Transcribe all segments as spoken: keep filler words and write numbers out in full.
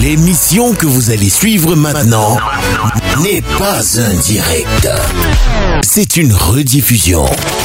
L'émission que vous allez suivre maintenant n'est pas un direct. C'est une rediffusion.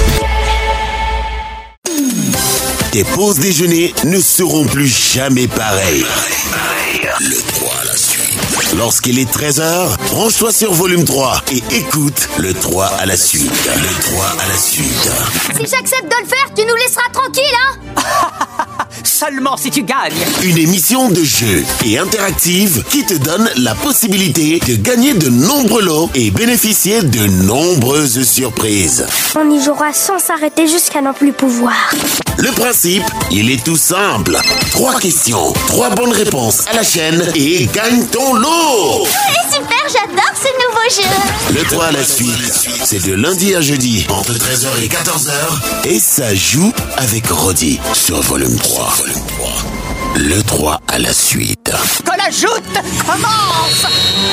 Tes pauses déjeuner ne seront plus jamais pareilles. Le trois à la suite. Lorsqu'il est treize heures, branche-toi sur volume trois et écoute le trois à la suite. Le trois à la suite. Si j'accepte de le faire, tu nous laisseras tranquille, hein? Seulement si tu gagnes. Une émission de jeu et interactive qui te donne la possibilité de gagner de nombreux lots et bénéficier de nombreuses surprises. On y jouera sans s'arrêter jusqu'à n'en plus pouvoir. Le principe, il est tout simple. Trois questions, trois bonnes réponses à la chaîne et gagne ton lot. C'est super, j'adore ce nouveau jeu. Le trois à la suite, c'est de lundi à jeudi entre treize heures et quatorze heures et ça joue avec Rodi sur volume trois. Volume trois. Le trois à la suite. Que la joute commence.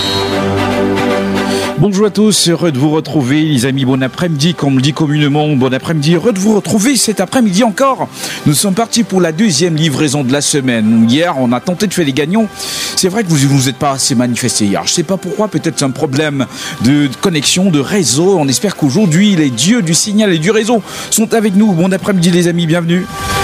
Bonjour à tous, heureux de vous retrouver les amis, bon après-midi, comme on le dit communément, bon après-midi, heureux de vous retrouver cet après-midi encore. Nous sommes partis pour la deuxième livraison de la semaine. Hier, on a tenté de faire les gagnants. C'est vrai que vous ne vous êtes pas assez manifestés hier. Je ne sais pas pourquoi, peut-être c'est un problème de connexion, de réseau. On espère qu'aujourd'hui, les dieux du signal et du réseau sont avec nous. Bon après-midi les amis, bienvenue.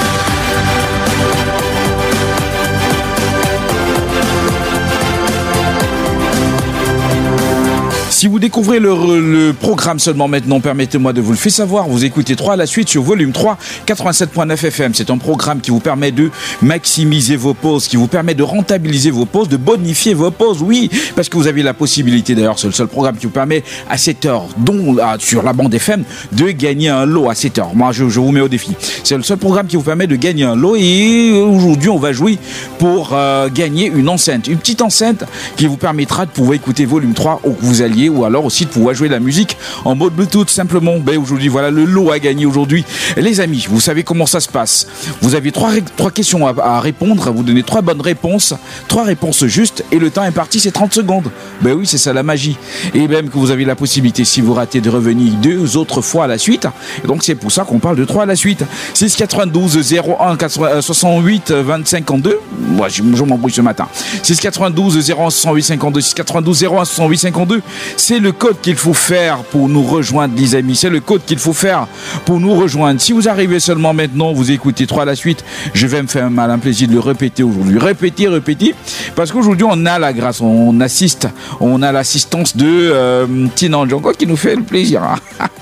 Si vous découvrez le, le programme seulement maintenant, permettez-moi de vous le faire savoir. Vous écoutez trois à la suite sur volume trois, quatre-vingt-sept virgule neuf F M. C'est un programme qui vous permet de maximiser vos pauses, qui vous permet de rentabiliser vos pauses, de bonifier vos pauses. Oui, parce que vous avez la possibilité, d'ailleurs, c'est le seul programme qui vous permet à sept heures, dont là, sur la bande F M, de gagner un lot à sept heures. Moi, je, je vous mets au défi. C'est le seul programme qui vous permet de gagner un lot. Et aujourd'hui, on va jouer pour euh, gagner une enceinte. Une petite enceinte qui vous permettra de pouvoir écouter volume trois où vous alliez, ou alors aussi de pouvoir jouer de la musique en mode Bluetooth simplement. Ben aujourd'hui, voilà le lot à gagner aujourd'hui. Les amis, vous savez comment ça se passe. Vous avez trois, trois questions à, à répondre, vous donnez trois bonnes réponses, trois réponses justes et le temps imparti c'est trente secondes. Ben oui, c'est ça la magie. Et même que vous avez la possibilité, si vous ratez, de revenir deux autres fois à la suite. Et donc c'est pour ça qu'on parle de trois à la suite. six quatre-vingt-douze zéro un soixante-huit vingt cinquante-deux. Moi, je, je m'embrouille ce matin. six quatre-vingt-douze zéro un soixante-huit cinquante-deux. six quatre-vingt-douze zéro un soixante-huit cinquante-deux. C'est le code qu'il faut faire pour nous rejoindre, les amis. C'est le code qu'il faut faire pour nous rejoindre. Si vous arrivez seulement maintenant, vous écoutez trois à la suite, je vais me faire un malin plaisir de le répéter aujourd'hui. Répéter, répéter. Parce qu'aujourd'hui, on a la grâce, on assiste, on a l'assistance de euh, Tina Django qui nous fait le plaisir. Hein.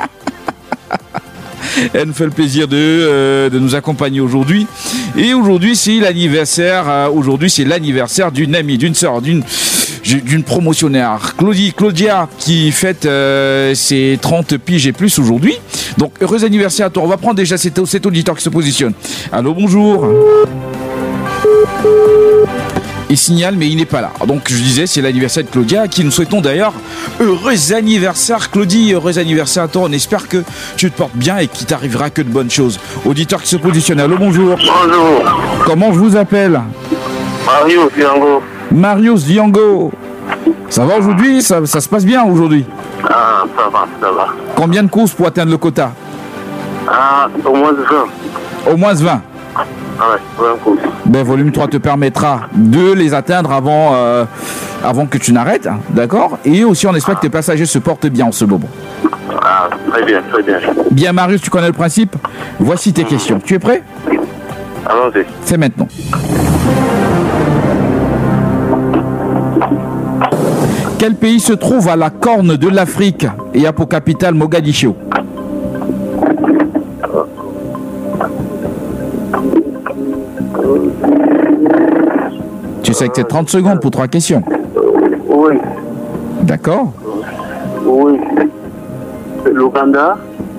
Elle nous fait le plaisir de, euh, de nous accompagner aujourd'hui. Et aujourd'hui, c'est l'anniversaire. Euh, aujourd'hui, c'est l'anniversaire d'une amie, d'une sœur, d'une, d'une promotionnaire. Claudie, Claudia, qui fête euh, ses trente piges et plus aujourd'hui. Donc, heureux anniversaire à toi. On va prendre déjà cet, cet auditeur qui se positionne. Allô, bonjour. Il signale, mais il n'est pas là. Donc, je disais, c'est l'anniversaire de Claudia, à qui nous souhaitons d'ailleurs heureux anniversaire, Claudie. Heureux anniversaire à toi. On espère que tu te portes bien et qu'il t'arrivera que de bonnes choses. Auditeur qui se positionne. Allô, bonjour. Bonjour. Comment je vous appelle? Marius Diango. Marius Diango. Ça va aujourd'hui? ça, ça se passe bien aujourd'hui? Ah, ça va, ça va. Combien de courses pour atteindre le quota? Ah, au moins vingt. Au moins vingt. Ah ouais, vingt courses. Ben, volume trois te permettra de les atteindre avant, euh, avant que tu n'arrêtes, hein, d'accord? Et aussi, on espère que tes passagers se portent bien en ce moment. Ah, très bien, très bien. Bien, Marius, tu connais le principe? Voici tes mmh. questions. Tu es prêt? Allons-y. C'est maintenant. Quel pays se trouve à la corne de l'Afrique et a pour capitale Mogadiscio? Tu sais que c'est trente secondes pour trois questions. Oui. D'accord. Oui. L'Ouganda.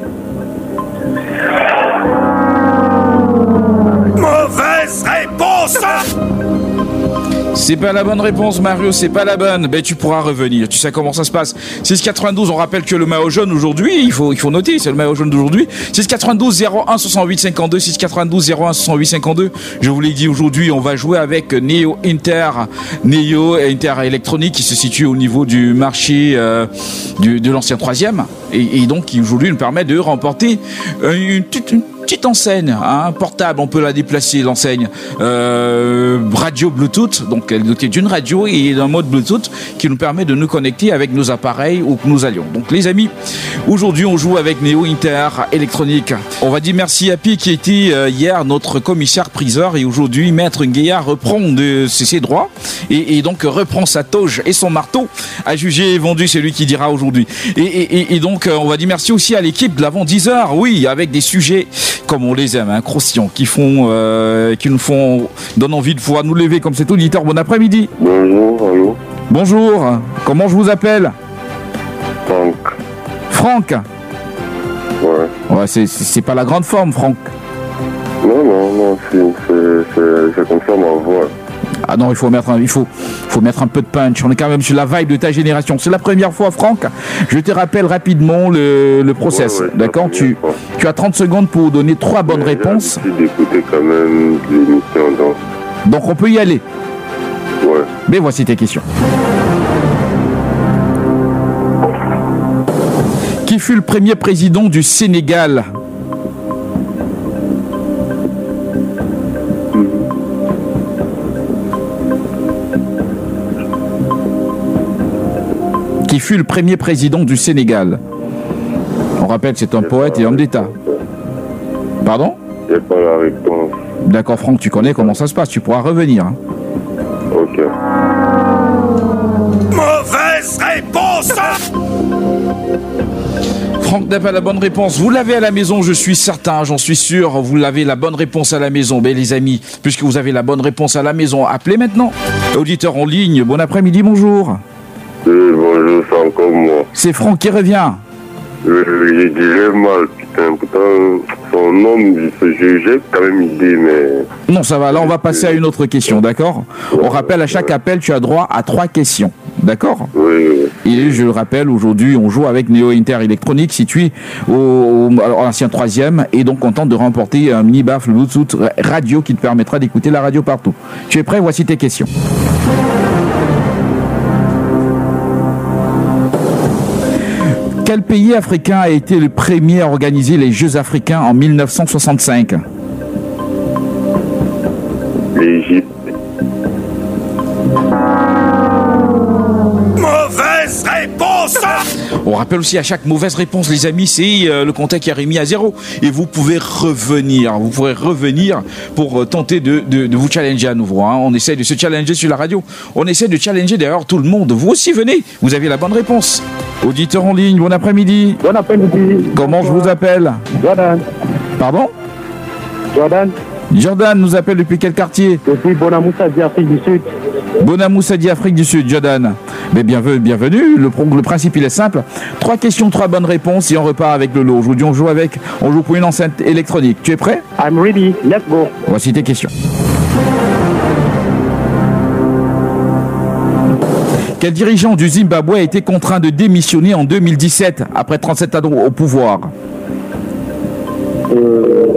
Mauvaise réponse. C'est pas la bonne réponse, Mario, c'est pas la bonne. Ben, tu pourras revenir. Tu sais comment ça se passe. six quatre-vingt-douze, on rappelle que le maillot jaune aujourd'hui, il faut, il faut noter, c'est le maillot jaune d'aujourd'hui. six quatre-vingt-douze zéro un soixante-huit cinquante-deux, six quatre-vingt-douze zéro un soixante-huit cinquante-deux. Je vous l'ai dit aujourd'hui, on va jouer avec Neo Inter. Neo Inter Électronique qui se situe au niveau du marché euh, du, de l'ancien troisième. Et, et donc, qui aujourd'hui nous permet de remporter une petite, une petite enseigne, hein, portable, on peut la déplacer, l'enseigne euh, radio Bluetooth, donc elle est dotée d'une radio et d'un mode Bluetooth qui nous permet de nous connecter avec nos appareils où que nous allions. Donc les amis, aujourd'hui on joue avec Neo Inter Électronique. On va dire merci à Pi qui était euh, hier notre commissaire priseur et aujourd'hui Maître Nguéa reprend de ses droits et, et donc reprend sa toge et son marteau à juger et vendu, c'est lui qui dira aujourd'hui. Et, et, et donc on va dire merci aussi à l'équipe de l'avant dix heures, oui, avec des sujets comme on les aime, hein, croustillants, qui font, euh, qui nous font, donnent envie de pouvoir nous lever comme cet auditeur. Bon après-midi. Bonjour, allô. Bonjour, comment je vous appelle? Franck. Franck. Ouais. Ouais, c'est, c'est pas la grande forme, Franck. Non, non, non, c'est, c'est, c'est, c'est comme ça ma voix. Ah non, il faut mettre un, il faut, faut mettre un peu de punch. On est quand même sur la vibe de ta génération. C'est la première fois, Franck. Je te rappelle rapidement le, le process. Ouais, ouais, d'accord, tu, tu as trente secondes pour donner trois bonnes Mais réponses. J'ai l'habitude d'écouter quand même l'émission, donc. Donc on peut y aller. Ouais. Mais voici tes questions. Qui fut le premier président du Sénégal? Qui fut le premier président du Sénégal? On rappelle, c'est un poète et homme d'État. Pardon? J'ai pas la réponse. D'accord, Franck, tu connais comment ça se passe, tu pourras revenir. Hein. Ok. Mauvaise réponse. Franck n'a pas la bonne réponse. Vous l'avez à la maison, je suis certain, j'en suis sûr. Vous l'avez la bonne réponse à la maison. Mais les amis, puisque vous avez la bonne réponse à la maison, appelez maintenant. Auditeur en ligne, bon après-midi, bonjour. Oui, bonjour, c'est encore moi. C'est Franck qui revient. Oui, j'ai dit j'ai mal, putain. Pourtant, son nom, j'ai, j'ai quand même idée, mais... Non, ça va, là on va passer à une autre question, d'accord? On rappelle, à chaque appel, tu as droit à trois questions, d'accord? Oui, oui. Et je le rappelle, aujourd'hui, on joue avec Neo Inter Électronique, situé au, au, à l'ancien troisième, et donc on tente de remporter un mini baffle Bluetooth radio qui te permettra d'écouter la radio partout. Tu es prêt? Voici tes questions. Quel pays africain a été le premier à organiser les Jeux africains en mille neuf cent soixante-cinq? L'Égypte. Mauvaise réponse. On rappelle aussi à chaque mauvaise réponse, les amis, c'est euh, le compteur qui est remis à zéro. Et vous pouvez revenir. Vous pourrez revenir pour euh, tenter de, de, de vous challenger à nouveau. Hein. On essaie de se challenger sur la radio. On essaie de challenger d'ailleurs tout le monde. Vous aussi, venez. Vous avez la bonne réponse. Auditeur en ligne, bon après-midi. Bon après-midi. Comment je vous appelle? Jordan. Pardon? Jordan. Jordan nous appelle depuis quel quartier? Depuis Bonamoussa, Afrique du Sud. Bonamoussa, Afrique du Sud, Jordan. Mais bienvenue, bienvenue. Le, le principe, il est simple. Trois questions, trois bonnes réponses et on repart avec le lot. Aujourd'hui, on joue avec, on joue pour une enceinte électronique. Tu es prêt? I'm ready. Let's go. Voici tes questions. Quel dirigeant du Zimbabwe a été contraint de démissionner en deux mille dix-sept après trente-sept ans au pouvoir? Euh...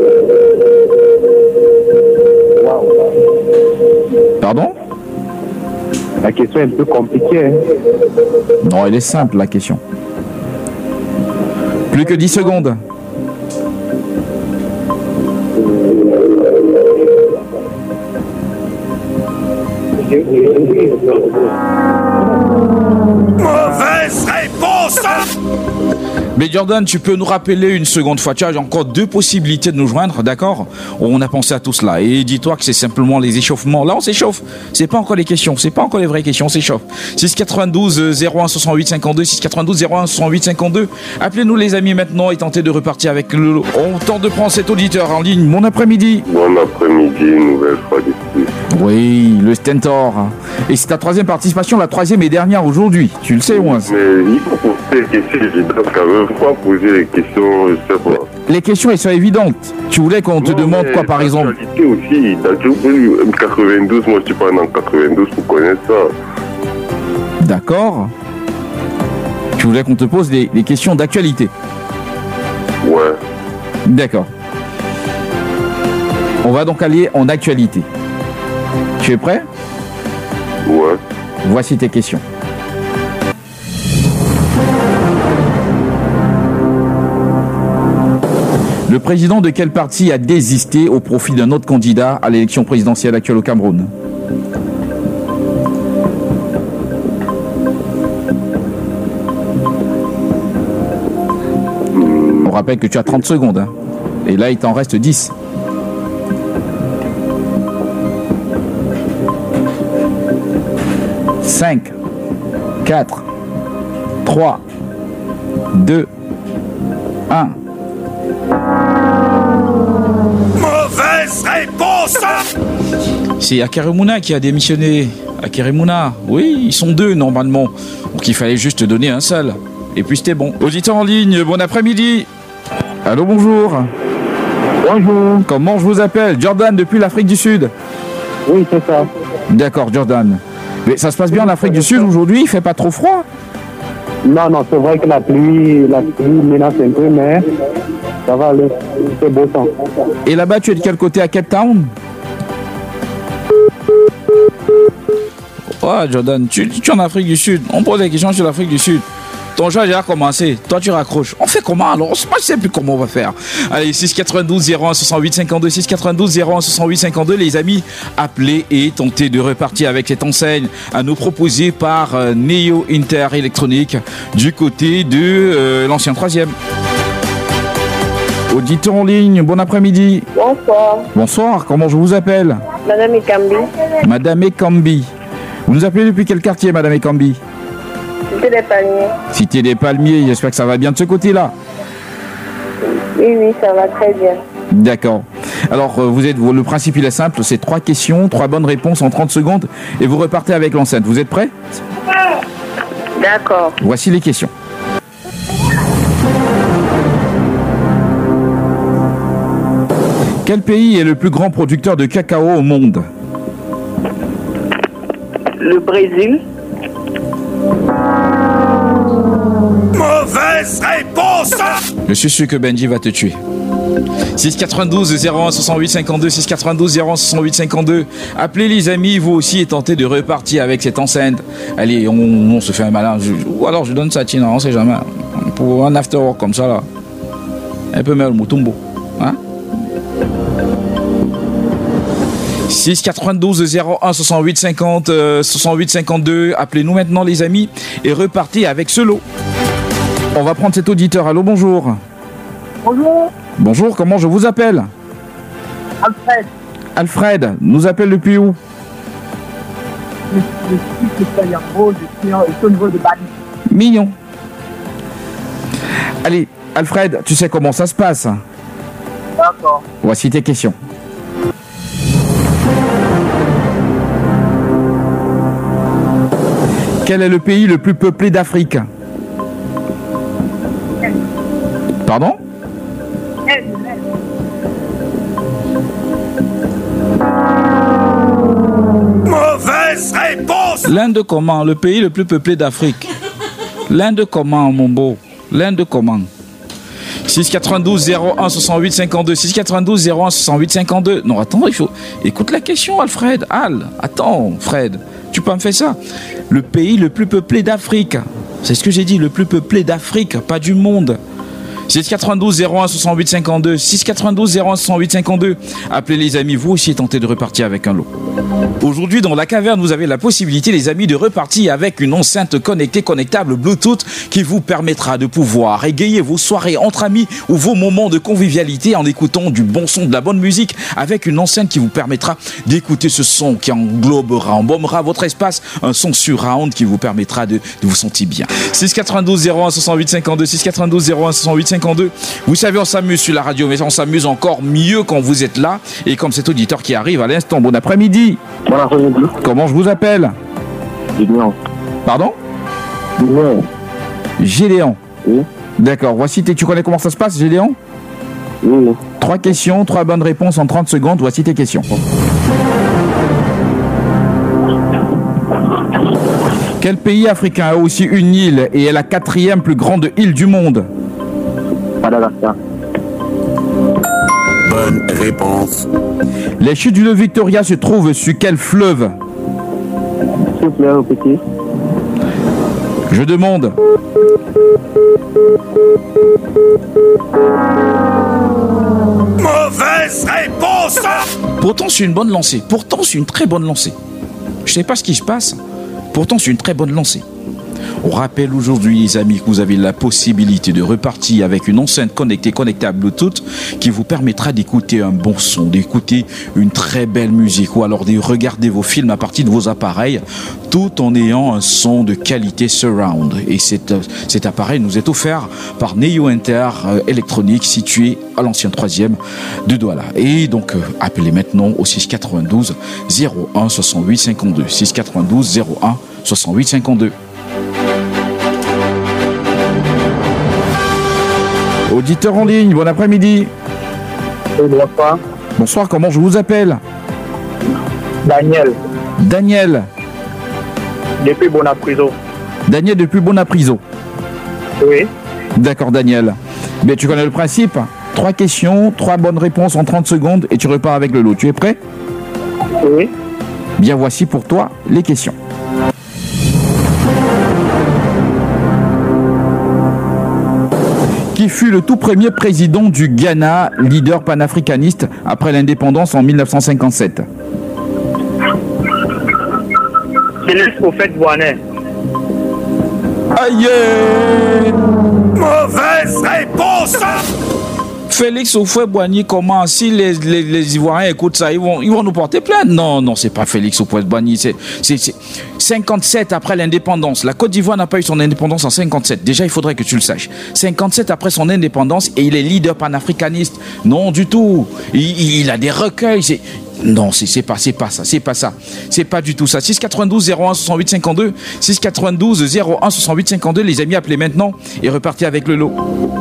Wow. Pardon? La question est un peu compliquée. Hein? Non, elle est simple, la question. Plus que dix secondes. Mauvaise réponse. Mais Jordan, tu peux nous rappeler une seconde fois. Tu as encore deux possibilités de nous joindre, d'accord? On a pensé à tout cela. Et dis-toi que c'est simplement les échauffements. Là, on s'échauffe. C'est pas encore les questions. C'est pas encore les vraies questions. On s'échauffe. six quatre-vingt-douze zéro un soixante-huit cinquante-deux. six quatre-vingt-douze zéro un soixante-huit cinquante-deux. Appelez-nous les amis maintenant et tentez de repartir avec le lot. On tente de prendre cet auditeur en ligne. Bon après-midi. Bon après-midi, nouvelle fois d'ici. Oui, le Stentor. Et c'est ta troisième participation, la troisième et dernière aujourd'hui. Tu le sais, moi. Mais il faut poser les questions évidentes quand même. Pourquoi poser les questions, je sais pas. Les questions, elles sont évidentes. Tu voulais qu'on te non, demande quoi, par exemple? L'actualité aussi. Dans quatre-vingt-douze, moi je suis pas dans quatre-vingt-douze pour connaître ça. D'accord. Tu voulais qu'on te pose des, des questions d'actualité? Ouais. D'accord. On va donc aller en actualité. Tu es prêt? Ouais. Voici tes questions. Le Le président de quel parti a désisté au profit d'un autre candidat à l'élection présidentielle actuelle au Cameroun? On rappelle que tu as trente secondes. Hein. Et là, il t'en reste dix. cinq, quatre, trois, deux, un. Mauvaise réponse. C'est Akeremouna qui a démissionné. Akeremouna, oui, ils sont deux normalement. Donc il fallait juste donner un seul. Et puis c'était bon. Auditeur en ligne, bon après-midi. Allô, bonjour. Bonjour. Comment je vous appelle? Jordan depuis l'Afrique du Sud. Oui, c'est ça. D'accord, Jordan. Mais ça se passe bien en Afrique du Sud aujourd'hui? Il fait pas trop froid? Non, non, c'est vrai que la pluie, la pluie menace un peu, mais ça va aller. C'est beau temps. Et là-bas, tu es de quel côté? À Cape Town? Ouais, Jordan, tu, tu es en Afrique du Sud. On pose des questions sur l'Afrique du Sud. Ton jeu a déjà commencé. Toi, tu raccroches. On fait comment alors? Moi, je ne sais plus comment on va faire. Allez, six quatre-vingt-douze zéro un soixante-huit cinquante-deux, six quatre-vingt-douze zéro un soixante-huit cinquante-deux, les amis, appelez et tentez de repartir avec cette enseigne à nous proposer par euh, Neo Inter Electronic du côté de euh, l'ancien troisième. Auditeur en ligne, bon après-midi. Bonsoir. Bonsoir, comment je vous appelle? Madame Ekambi. Madame Ekambi. Vous nous appelez depuis quel quartier, Madame Ekambi? Cité des Palmiers. Cité des Palmiers, j'espère que ça va bien de ce côté-là. Oui, oui, ça va très bien. D'accord. Alors, euh, vous êtes, vous, le principe, il est simple, c'est trois questions, trois bonnes réponses en trente secondes, et vous repartez avec l'enceinte. Vous êtes prêts? D'accord. Voici les questions. Quel pays est le plus grand producteur de cacao au monde? Le Brésil. Mauvaise réponse. Je suis sûr que Benji va te tuer. six quatre-vingt-douze zéro un soixante-huit cinquante-deux, six quatre-vingt-douze zéro un soixante-huit cinquante-deux. Appelez les amis, vous aussi, et tentez de repartir avec cette enceinte. Allez, on, on se fait un malin. Je, ou alors je donne ça à Tina, on sait jamais. Pour un after work comme ça, là. Un peu mal, Mutumbo. Hein? six quatre-vingt-douze zéro un soixante-huit cinquante, euh, soixante-huit cinquante-deux. Appelez-nous maintenant, les amis, et repartez avec ce lot. On va prendre cet auditeur. Allô, bonjour. Bonjour. Bonjour, comment je vous appelle? Alfred. Alfred, nous appelle depuis où? Je suis Caliambo, je suis au niveau de Bali. Mignon. Allez, Alfred, tu sais comment ça se passe? D'accord. Voici tes questions. Quel est le pays le plus peuplé d'Afrique? Pardon? Mauvaise réponse. L'Inde comment? Le pays le plus peuplé d'Afrique. L'Inde comment, mon beau? L'Inde comment? six quatre-vingt-douze zéro un soixante-huit cinquante-deux, six quatre-vingt-douze zéro un soixante-huit cinquante-deux. Non, attends, il faut... Écoute la question, Alfred. Al, attends, Fred. Tu peux me faire ça? Le pays le plus peuplé d'Afrique. C'est ce que j'ai dit, le plus peuplé d'Afrique, pas du monde. six quatre-vingt-douze zéro un soixante-huit cinquante-deux, six quatre-vingt-douze zéro un soixante-huit cinquante-deux. Appelez les amis, vous aussi, et tentez de repartir avec un lot. Aujourd'hui, dans la caverne, vous avez la possibilité, les amis, de repartir avec une enceinte connectée, connectable Bluetooth qui vous permettra de pouvoir égayer vos soirées entre amis ou vos moments de convivialité en écoutant du bon son, de la bonne musique, avec une enceinte qui vous permettra d'écouter ce son qui englobera, embaumera votre espace, un son surround qui vous permettra de, de vous sentir bien. six quatre-vingt-douze zéro un soixante-huit cinquante-deux, six quatre-vingt-douze zéro un soixante-huit cinquante-deux. Vous savez, on s'amuse sur la radio, mais on s'amuse encore mieux quand vous êtes là. Et comme cet auditeur qui arrive à l'instant, bon après-midi. Bon après-midi. Comment je vous appelle? Gédéon. Pardon? Gédéon. Gédéon. Oui. D'accord. Voici tes... Tu connais comment ça se passe, Gédéon? Oui. Trois questions, trois bonnes réponses en trente secondes. Voici tes questions. Quel pays africain a aussi une île et est la quatrième plus grande île du monde? Madagascar. Bonne réponse. Les chutes du Victoria se trouvent sur quel fleuve? S'il vous plaît, répétez. Je demande. Mauvaise réponse. Pourtant, c'est une bonne lancée. Pourtant, c'est une très bonne lancée. Je sais pas ce qui se passe. Pourtant, c'est une très bonne lancée. On rappelle aujourd'hui, les amis, que vous avez la possibilité de repartir avec une enceinte connectée, connectée à Bluetooth, qui vous permettra d'écouter un bon son, d'écouter une très belle musique, ou alors de regarder vos films à partir de vos appareils, tout en ayant un son de qualité surround. Et cet, cet appareil nous est offert par Neo Inter euh, Électronique, situé à l'ancien troisième de Douala. Et donc, euh, appelez maintenant au six quatre-vingt-douze zéro un soixante-huit cinquante-deux. six quatre-vingt-douze zéro un soixante-huit cinquante-deux. Auditeur en ligne, bon après-midi. Bonsoir. Bonsoir, comment je vous appelle? Daniel. Daniel. Depuis Bonapriso. Daniel depuis Bonapriso. Oui. D'accord, Daniel. Mais tu connais le principe. Trois questions, trois bonnes réponses en trente secondes et tu repars avec le lot. Tu es prêt? Oui. Bien, voici pour toi les questions. Qui fut le tout premier président du Ghana, leader panafricaniste après l'indépendance en mille neuf cent cinquante-sept? Félix Houphouët-Boigny. Aïe! Mauvaise réponse. Félix Houphouët-Boigny, comment? Si les, les, les Ivoiriens écoutent ça, ils vont, ils vont nous porter plainte. Non, non, c'est pas Félix Houphouët-Boigny. C'est, c'est, c'est cinquante-sept après l'indépendance. La Côte d'Ivoire n'a pas eu son indépendance en cinquante-sept. Déjà, il faudrait que tu le saches. cinquante-sept après son indépendance et il est leader panafricaniste. Non, du tout. Il, il a des recueils. C'est... Non, c'est, c'est pas, c'est pas ça, c'est pas ça, c'est pas du tout ça. six quatre-vingt-douze zéro un soixante-huit cinquante-deux, six quatre-vingt-douze zéro un soixante-huit cinquante-deux, les amis, appelez maintenant et repartez avec le lot.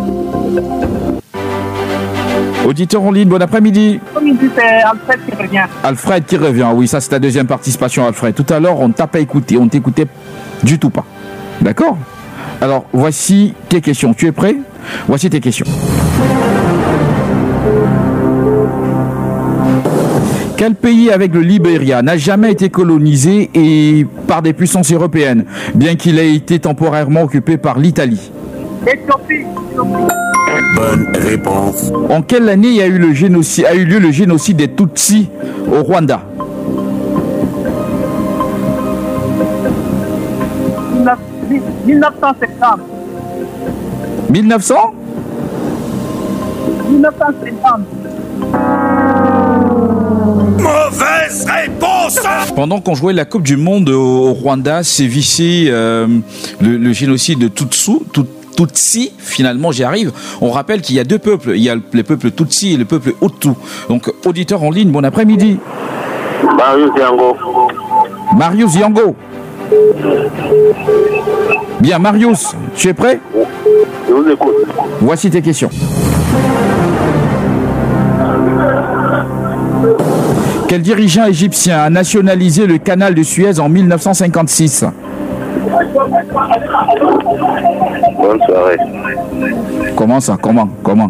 Auditeur en ligne, bon après-midi. Après-midi, c'est Alfred qui revient. Alfred qui revient, oui, ça c'est ta deuxième participation, Alfred. Tout à l'heure, on ne t'a pas écouté, on ne t'écoutait du tout pas. D'accord? Alors, voici tes questions. Tu es prêt? Voici tes questions. Quel pays avec le Libéria n'a jamais été colonisé et par des puissances européennes, bien qu'il ait été temporairement occupé par l'Italie? Éthiopie. Bonne réponse. En quelle année a eu, le génocide, a eu lieu le génocide des Tutsis au Rwanda? mille neuf cent cinquante. mille neuf cents? mille neuf cent cinquante. Mauvaise réponse. Pendant qu'on jouait la Coupe du Monde au Rwanda, sévissait euh, le, le génocide de Tutsu, Tut, Tutsi, finalement j'y arrive. On rappelle qu'il y a deux peuples, il y a le peuple Tutsi et le peuple Hutu. Donc auditeur en ligne, bon après-midi. Marius Yango. Marius Yango. Bien, Marius, tu es prêt? Je vous écoute. Voici tes questions. Quel dirigeant égyptien a nationalisé le canal de Suez en mille neuf cent cinquante-six? Bonne soirée. Comment ça? Comment? Comment?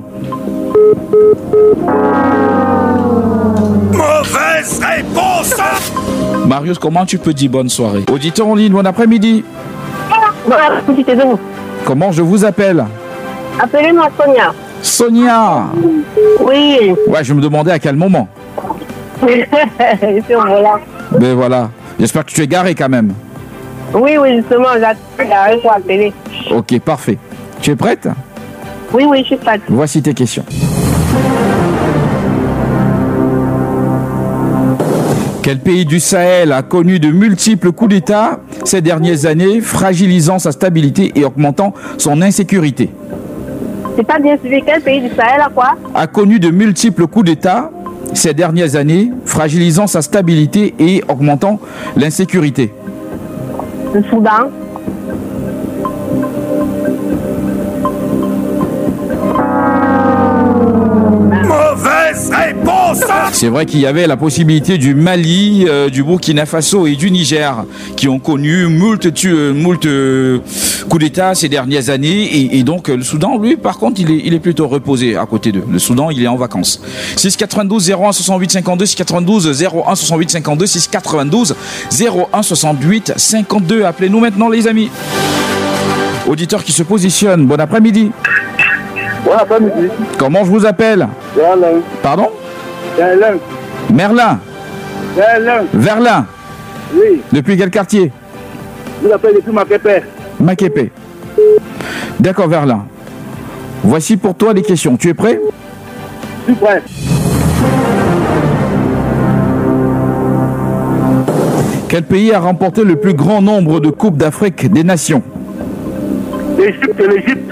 Mauvaise réponse. Marius, comment tu peux dire bonne soirée? Auditeur en ligne, bon après-midi. Bon après-midi, c'est donc. Comment je vous appelle? Appelez-moi Sonia. Sonia. Oui. Ouais, je me demandais à quel moment. C'est voilà. Ben voilà. J'espère que tu es garé quand même. Oui, oui, justement, j'attends garé pour appeler. Ok, parfait. Tu es prête? Oui, oui, je suis prête. Voici tes questions. Quel pays du Sahel a connu de multiples coups d'État ces dernières années, fragilisant sa stabilité et augmentant son insécurité? C'est pas bien suivi. Quel pays du Sahel a quoi? A connu de multiples coups d'État ces dernières années, fragilisant sa stabilité et augmentant l'insécurité. Le Soudan. Mauvaise réponse. C'est vrai qu'il y avait la possibilité du Mali, euh, du Burkina Faso et du Niger qui ont connu moult, tu, euh, moult euh, coups d'État ces dernières années et, et donc le Soudan, lui, par contre, il est, il est plutôt reposé à côté d'eux. Le Soudan, il est en vacances. six quatre-vingt-douze zéro un soixante-huit cinquante-deux, six quatre-vingt-douze zéro un soixante-huit cinquante-deux, six quatre-vingt-douze zéro un soixante-huit cinquante-deux. Appelez-nous maintenant, les amis. Auditeur qui se positionne. Bon après-midi. Bon après-midi. Comment je vous appelle? Merlin. Pardon? Merlin. Merlin. Merlin. Verlin. Oui. Depuis quel quartier? Je vous appelle depuis Maquépé. Maquépé. D'accord, Verlin. Voici pour toi les questions. Tu es prêt? Je suis prêt. Quel pays a remporté le plus grand nombre de Coupes d'Afrique des Nations? L'Égypte, l'Égypte.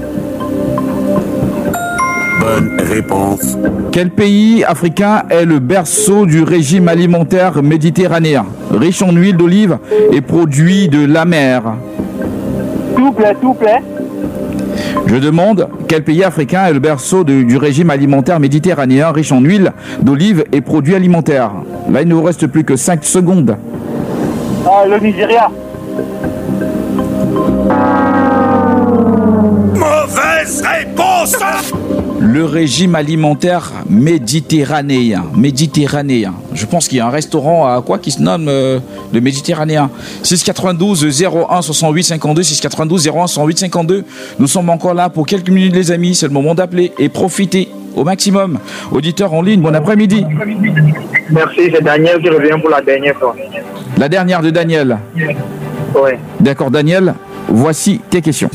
Bonne réponse. Quel pays africain est le berceau du régime alimentaire méditerranéen, riche en huile d'olive et produits de la mer? S'il vous plaît, s'il vous plaît. Je demande, quel pays africain est le berceau de- du régime alimentaire méditerranéen, riche en huile d'olive et produits alimentaires? Là, il ne vous reste plus que cinq secondes. Ah, le Nigeria. Mauvaise réponse. Le régime alimentaire méditerranéen. Méditerranéen. Je pense qu'il y a un restaurant à quoi qui se nomme euh, le Méditerranéen. six quatre-vingt-douze zéro un soixante-huit cinquante-deux, six quatre-vingt-douze zéro un soixante-huit cinquante-deux. Nous sommes encore là pour quelques minutes, les amis. C'est le moment d'appeler et profiter au maximum. Auditeurs en ligne, bon après-midi. Merci, c'est Daniel qui revient pour la dernière fois. La dernière de Daniel. Oui. D'accord, Daniel, voici tes questions.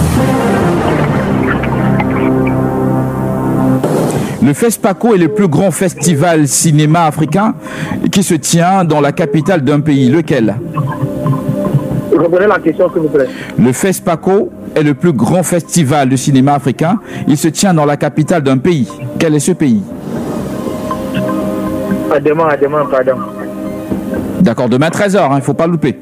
Le FESPACO est le plus grand festival cinéma africain qui se tient dans la capitale d'un pays. Lequel? Reprenez la question, s'il vous plaît. Le FESPACO est le plus grand festival de cinéma africain. Il se tient dans la capitale d'un pays. Quel est ce pays? À demain, à demain, pardon. D'accord, demain treize heures, il ne faut pas louper.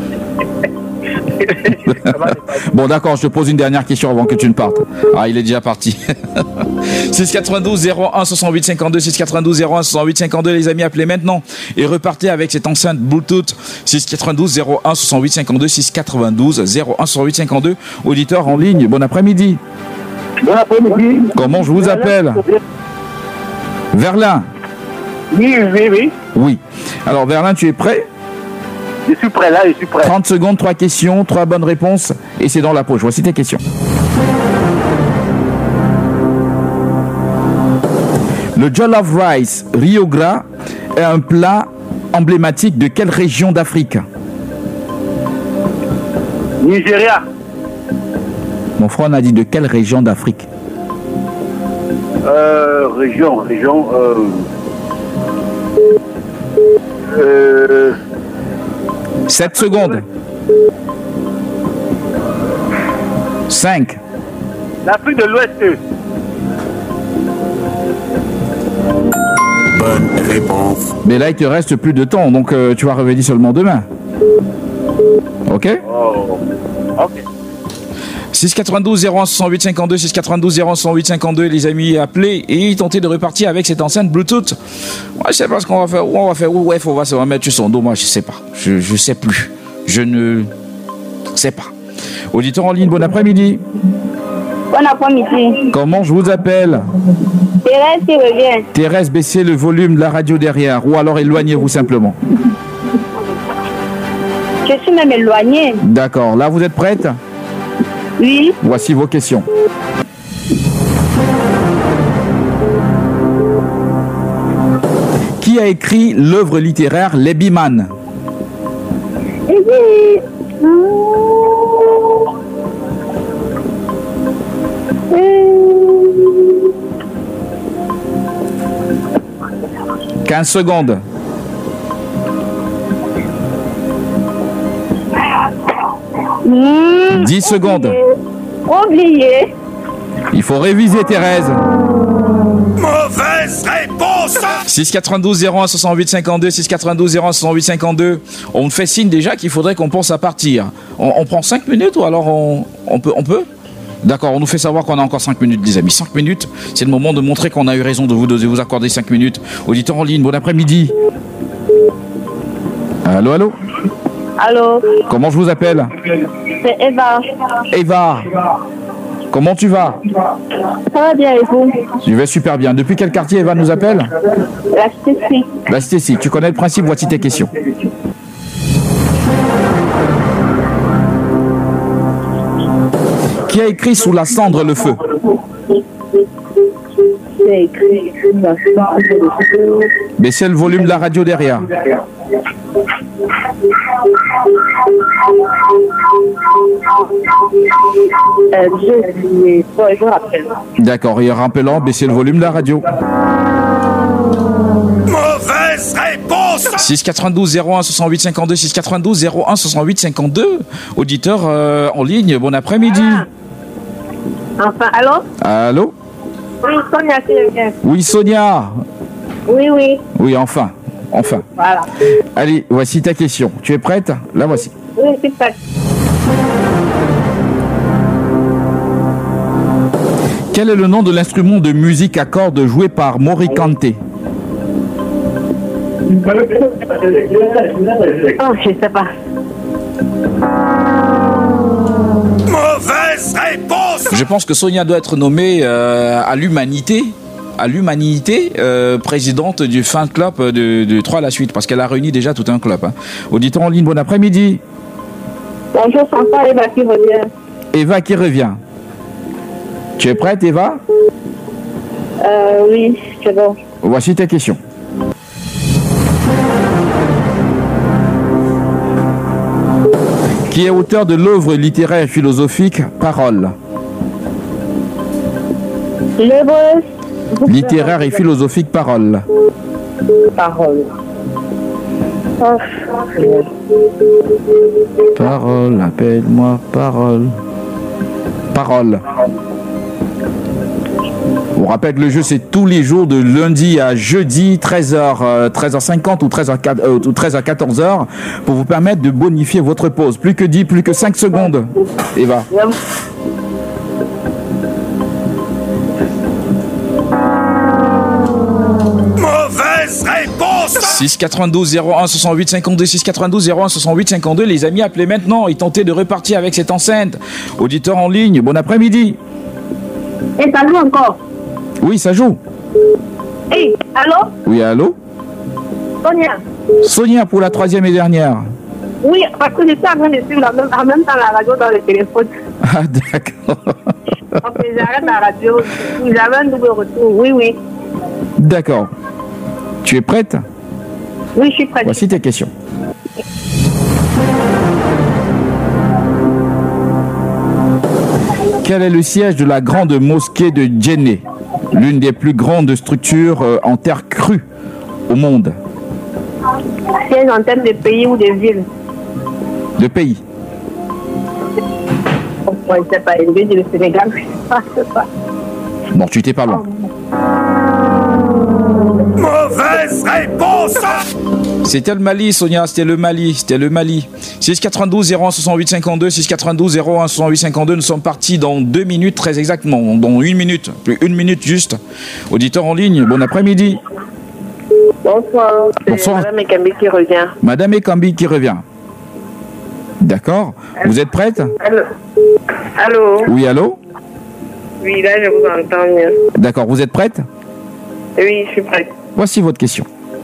Bon, d'accord, je te pose une dernière question avant que tu ne partes. Ah, il est déjà parti. six quatre-vingt-douze zéro un soixante-huit cinquante-deux, six quatre-vingt-douze zéro un soixante-huit cinquante-deux, les amis, appelez maintenant et repartez avec cette enceinte Bluetooth. Six quatre-vingt-douze zéro un soixante-huit cinquante-deux, six quatre-vingt-douze zéro un soixante-huit cinquante-deux. Auditeurs en ligne, bon après-midi. Bon après-midi. Comment je vous appelle? Verlin. Oui, oui, oui. Oui. Alors, Verlin, tu es prêt? Je suis prêt là, je suis prêt. trente secondes, trois questions, trois bonnes réponses, et c'est dans la poche. Voici tes questions. Le jollof rice Rio Gras est un plat emblématique de quelle région d'Afrique? Nigeria. Mon frère, on a dit de quelle région d'Afrique? Euh, région, région. Euh, euh, sept secondes. cinq. L'Afrique de l'Ouest. Bonne réponse. Mais là, il te reste plus de temps, donc euh, tu vas revenir seulement demain. Ok? Oh. Ok. six quatre-vingt-douze zéro un soixante-huit cinquante-deux, six quatre-vingt-douze zéro un soixante-huit cinquante-deux, les amis, appelez et tentez de repartir avec cette enceinte Bluetooth. Moi, je sais pas ce qu'on va faire, où on va faire, où ouais, faut, on va se remettre sur son dos, moi, je sais pas. Je, je sais plus. Je ne sais pas. Auditeur en ligne, bon après-midi. Bon après-midi. Comment je vous appelle? Thérèse qui revient. Thérèse, baissez le volume de la radio derrière, ou alors éloignez-vous simplement. Je suis même éloignée. D'accord, là vous êtes prête? Oui. Voici vos questions. Qui a écrit l'œuvre littéraire Les Biman? quinze secondes. Mmh. dix secondes. Oublié. Il faut réviser, Thérèse. Mauvaise réponse. six quatre-vingt-douze zéro un soixante-huit cinquante-deux, six quatre-vingt-douze zéro un soixante-huit cinquante-deux. On me fait signe déjà qu'il faudrait qu'on pense à partir. On, on prend cinq minutes ou alors on, on peut, on peut D'accord, on nous fait savoir qu'on a encore cinq minutes, les amis. cinq minutes, c'est le moment de montrer qu'on a eu raison de vous, de vous accorder cinq minutes. Auditeur en ligne, bon après-midi. Allô, allô? Allô? Comment je vous appelle? C'est Eva. Eva. Comment tu vas? Ça va bien et vous? Je vais super bien. Depuis quel quartier Eva nous appelle? La Stécie. La Stécie. Tu connais le principe, voici tes questions. Qui Qui a écrit Sous la cendre le feu? Qui a écrit Sous la cendre le feu? Baissez le volume de la radio derrière. Euh, je bon, je me rappelle. D'accord, et en rappelant, baissez le volume de la radio. Mauvaise réponse. six quatre-vingt-douze zéro un soixante-huit cinquante-deux, six quatre-vingt-douze zéro un soixante-huit cinquante-deux. Auditeur euh, en ligne, bon après-midi. Ah. Enfin, allô? Allô? Oui, Sonia, c'est bien. Oui, Sonia. Oui, oui. Oui, enfin, enfin. Voilà. Allez, voici ta question. Tu es prête? La voici. Oui, c'est prêt. Quel est le nom de l'instrument de musique à cordes joué par Morikante? Oh, je sais pas. Mauvaise réponse. Je pense que Sonia doit être nommée euh, à l'humanité, à l'humanité, euh, présidente du fan club de, de trois à la suite, parce qu'elle a réuni déjà tout un club. Hein. Auditeur en ligne, bon après-midi. Bonjour, Chantal, Eva qui revient. Eva qui revient. Tu es prête, Eva? Euh, oui, c'est bon. Voici ta question. Qui est auteur de l'œuvre littéraire et philosophique Parole? L'œuvre Littéraire et philosophique Parole. Parole. Oh. Parole, appelle-moi Parole. Parole. On rappelle que le jeu c'est tous les jours de lundi à jeudi, treize heures, treize heures cinquante ou treize heures quatorze heures, pour vous permettre de bonifier votre pause. Plus que dix, plus que cinq secondes. Eva. Mauvaise réponse. six quatre-vingt-douze zéro un soixante-huit cinquante-deux, six quatre-vingt-douze zéro un soixante-huit cinquante-deux. Les amis, appelez maintenant et tentez de repartir avec cette enceinte. Auditeur en ligne, bon après-midi. Et ça joue encore? Oui, ça joue. Hey, allô? Oui, allô? Sonia? Sonia pour la troisième et dernière. Oui, parce que j'étais en train de suivre la même, en même temps la radio dans le téléphone. Ah, d'accord. Ok, j'arrête la radio. J'avais un double retour. Oui, oui. D'accord. Tu es prête? Oui, je suis prête. Voici tes questions. Quel est le siège de la grande mosquée de Djenné, l'une des plus grandes structures euh, en terre crue au monde? Siège en termes de pays ou de villes? De pays. Oh, je ne sais pas, une ville du Sénégal, je ne sais pas. Bon, tu t'es pas loin. Mauvaise réponse. C'était le Mali, Sonia, c'était le Mali, c'était le Mali. six quatre-vingt-douze zéro un soixante-huit cinquante-deux, six quatre-vingt-douze zéro un soixante-huit cinquante-deux, nous sommes partis dans deux minutes, très exactement, dans une minute, plus une minute juste. Auditeur en ligne, bon après-midi. Bonsoir, c'est Bonsoir. Madame Ekambi qui revient. Madame Ekambi qui revient. D'accord. Vous êtes prête? Allô? Allô? Oui, allô? Oui, là, je vous entends mieux. D'accord, vous êtes prête? Oui, je suis prête. Voici votre question.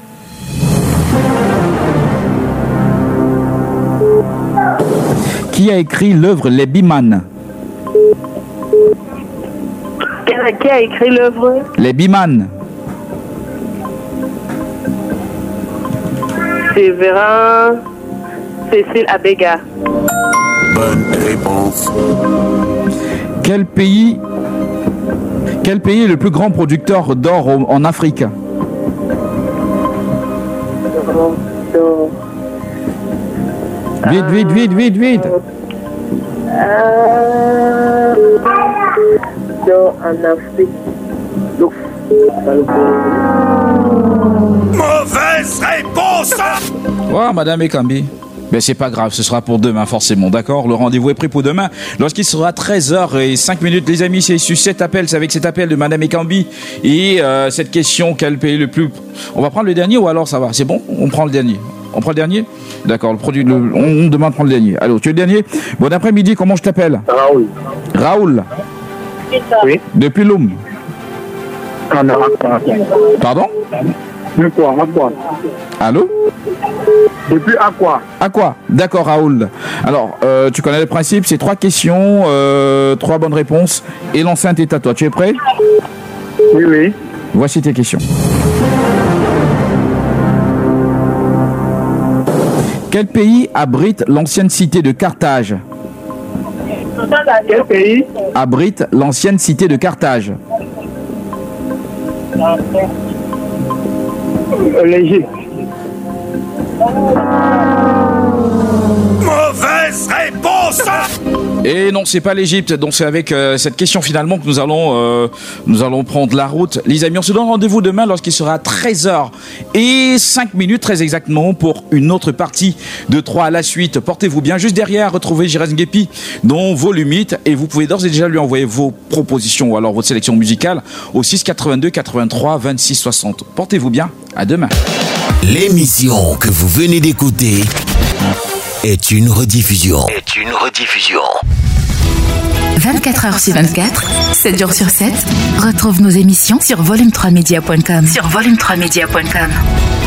Qui a écrit l'œuvre Les Bimanes? Qui a, qui a écrit l'œuvre? Les Bimanes. C'est Véran Cécile Abega. Bonne réponse. Quel pays, quel pays est le plus grand producteur d'or au- en Afrique? Vite, vite, vite, vite, vite. Euh... Donc, en Afrique. Donc, Mauvaise réponse. Oh, Madame Ekambi. Mais c'est pas grave, ce sera pour demain forcément, d'accord? Le rendez-vous est pris pour demain. Lorsqu'il sera treize heures cinq minutes, les amis, c'est sur cet appel, c'est avec cet appel de Madame Ekambi. Et euh, cette question, quel pays le plus... On va prendre le dernier ou alors ça va? C'est bon? On prend le dernier. On prend le dernier? D'accord, le produit, le... on, on demande de prendre le dernier. Allô, tu es le dernier? Bon après-midi, comment je t'appelle? Raoul. Raoul. Oui. Depuis Loum. Ah non, attends, attends. Pardon? De quoi, à quoi? Allô? Depuis à quoi? À quoi? D'accord, Raoul. Alors, euh, tu connais le principe, c'est trois questions, euh, trois bonnes réponses, et l'enceinte est à toi. Tu es prêt? Oui, oui. Voici tes questions. Quel pays abrite l'ancienne cité de Carthage? Quel pays abrite l'ancienne cité de Carthage? L'Égypte. Mauvaise réponse. Et non, c'est pas l'Égypte. Donc c'est avec euh, cette question finalement que nous allons euh, nous allons prendre la route. Les amis, on se donne rendez-vous demain lorsqu'il sera treize heures et cinq minutes très exactement pour une autre partie de trois à la suite. Portez-vous bien. Juste derrière, retrouvez Jirez Nguepi dans Volume huit et vous pouvez d'ores et déjà lui envoyer vos propositions ou alors votre sélection musicale au six quatre-vingt-deux quatre-vingt-trois vingt-six soixante. Portez-vous bien. À demain. L'émission que vous venez d'écouter est une rediffusion. Est une rediffusion. vingt-quatre heures sur vingt-quatre, sept jours sur sept, retrouve nos émissions sur volume trois média point com. Sur volume trois média point com.